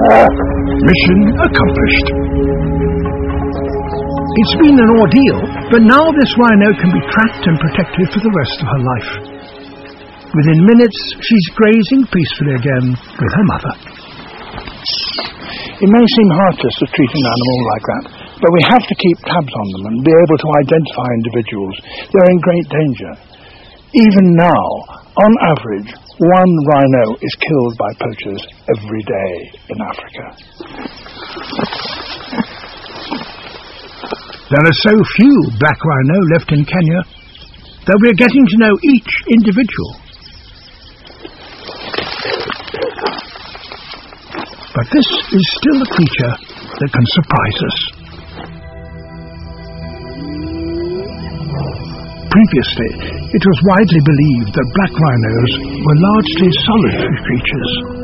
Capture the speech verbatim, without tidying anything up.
Mission accomplished. It's been an ordeal, but now this rhino can be tracked and protected for the rest of her life. Within minutes, she's grazing peacefully again with her mother. It may seem heartless to treat an animal like that, but we have to keep tabs on them and be able to identify individuals. They're in great danger. Even now, on average, one rhino is killed by poachers every day in Africa. There are so few black rhino left in Kenya that we're getting to know each individual. But this is still a creature that can surprise us. Previously, it was widely believed that black rhinos were largely solitary creatures.